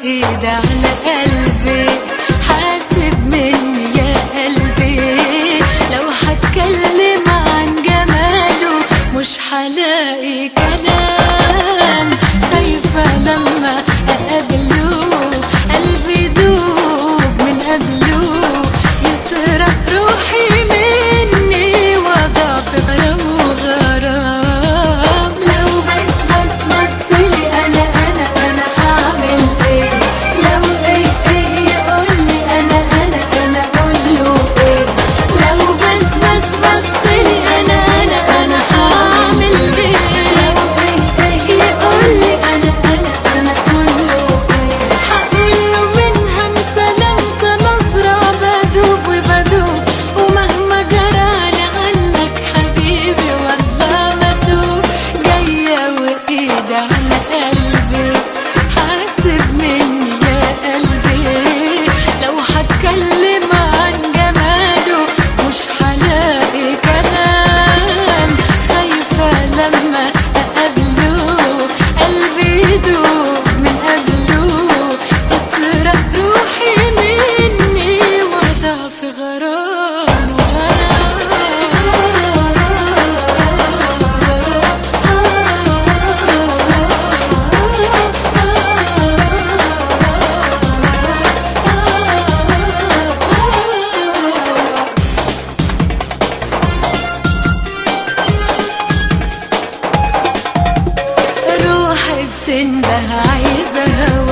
وايد على قلبي، حاسب مني يا قلبي، لو هتكلم عن جماله مش هلاقي كلام، خايفة لما اقابله قلبي يدوب من قبله، يسرق روحي مني واضع في غرام وغرام. لو بس لي انا هعمل ايه، لو ايه يقولي انا اقوله ايه، لو بس لي انا هعمل ايه، لو ايه يقولي انا اقوله ايه، هقوله من همسة لمسة نظرة بدوب وبدوب، ومهما جرالي عنك حبيبي والله ما توب، جاية وايد على قلبي، حاسب مني يا قلبي، لو هتكلم عن جماله مش هلاقي كلام، خايفة لما اقابله قلبي يدوب من قبله، يسرق روحي مني واضع في غرام روحي بتنده عايزة هوا